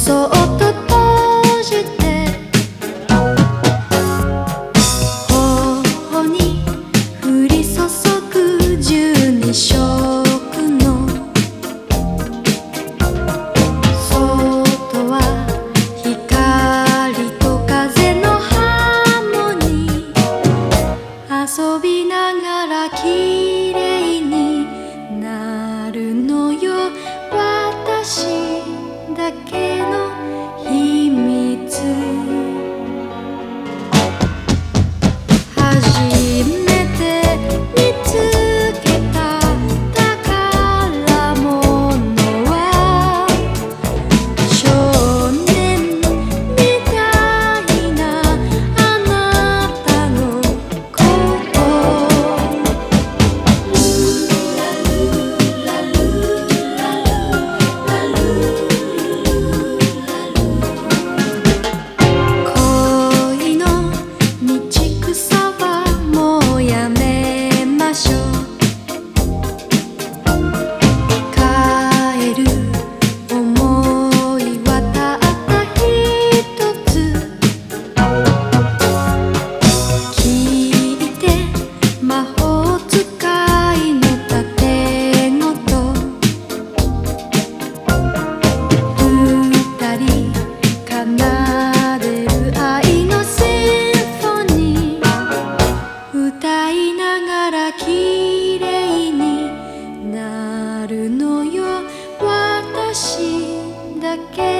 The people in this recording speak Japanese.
そっと閉じて頬に降り注ぐ十二色の外は光と風のハーモニー遊びながら綺麗になるのよ私だけの秘密初めて見つけた宝物は少年みたいなあなたのこと恋の道草はもうやめましょう帰る想いはたった一つ聞いて魔法使いの盾ごと二人奏でる愛のシンフォニー歌いながら綺麗になるのよ私だけ